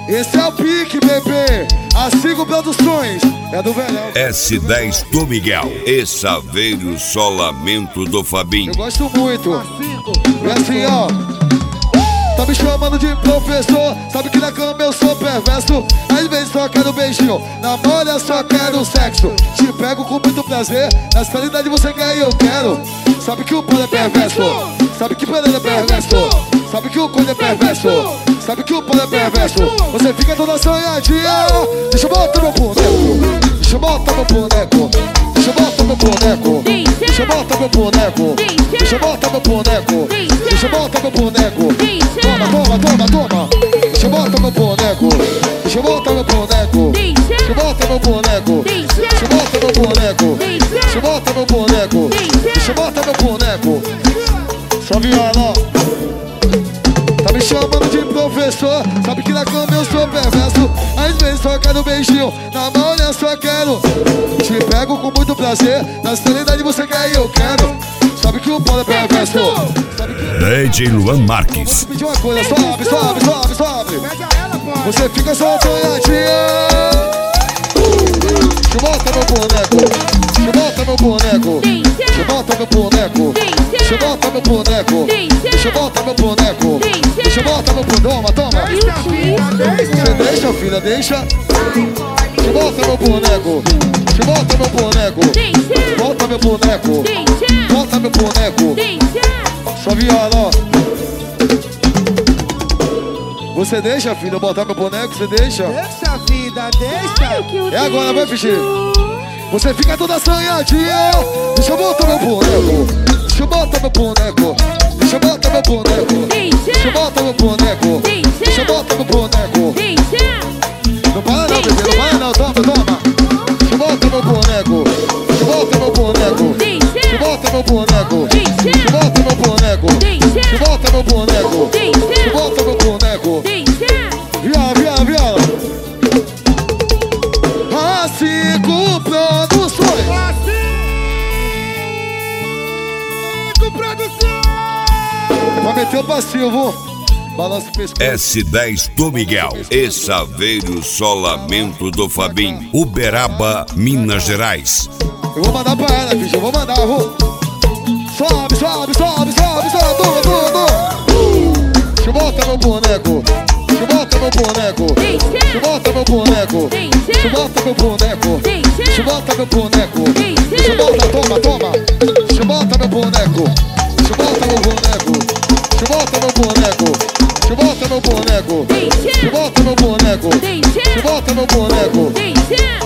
Esse é o pique, bebê. A Sigo Produções é do velhão. S10 do Miguel e Saveiro Solamento do Fabinho. Eu gosto muito. E assim, ó. Tá me chamando de professor, sabe que na cama eu sou perverso. Às vezes só quero beijinho, na mole só quero sexo. Te pego com muito prazer, na realidade você quer e eu quero. Sabe que o polo é perverso, sabe que Pereira é perverso, sabe que o Conde é perverso, sabe que o polo é perverso. Você fica toda sonhadinha. Deixa eu botar meu boneco, deixa eu botar meu boneco, deixa eu botar meu boneco, deixa eu botar meu boneco, deixa eu botar meu boneco, deixa eu botar meu boneco. Toma, toma, toma, toma. Deixa eu botar meu boneco, deixa eu botar meu boneco, deixa eu botar meu boneco, deixa eu botar meu boneco, deixa eu botar meu boneco, deixa eu botar meu boneco. Só viola. Tá me chamando de professor, sabe que na cama eu sou perverso. Às vezes só quero beijinho, na mão eu só quero. Te pego com muito prazer, na realidade você quer e eu quero. Sabe que o polo é perverso. DJ Luan Marques. Vou te pedir uma coisa, sobe, sobe, sobe, sobe. Você fica só sonhadinha. Deixa eu botar meu boneco, deixa eu botar meu boneco, deixa eu botar meu boneco, deixa eu botar meu boneco, deixa eu botar meu boneco, deixa eu botar meu boneco. Toma, toma. Você deixa, filha, deixa. Deixa eu botar meu boneco, deixa eu botar meu boneco, bota meu boneco, bota meu boneco. Só viola, ó. Você deixa, filha, eu botar meu boneco, você deixa? Deixa, vida, deixa. É agora, vai, Fichinho. Você fica toda sonhadinha. Deixa eu botar meu boneco, deixa eu botar meu boneco, deixa eu botar meu boneco, deixa eu botar meu boneco, deixa eu botar meu boneco. Não para não, bebê, não para não, toma, toma. Deixa eu botar meu boneco, deixa eu botar meu boneco, deixa eu botar meu boneco, deixa eu botar meu boneco, deixa eu botar meu boneco, deixa eu botar meu boneco. Viola, viola, viola. A Sigo Produções. Sigo Produções. Vai meter o passinho, vou. Balança o pescoço. S10 do Miguel e Saveiro Solamento do Fabinho. Uberaba, Minas Gerais. Eu vou mandar pra ela, bicho, eu vou mandar, eu vou. Sobe, sobe, sobe, sobe, sobe, tudo. Deixa eu botar meu boneco, deixa eu botar meu boneco, deixa eu botar meu boneco, deixa eu botar meu boneco, deixa eu botar meu boneco, deixa eu botar, toma, toma. Deixa eu botar meu boneco, deixa eu botar meu boneco, deixa eu botar meu boneco, deixa eu botar meu boneco, deixa eu botar meu boneco, deixa eu botar meu boneco.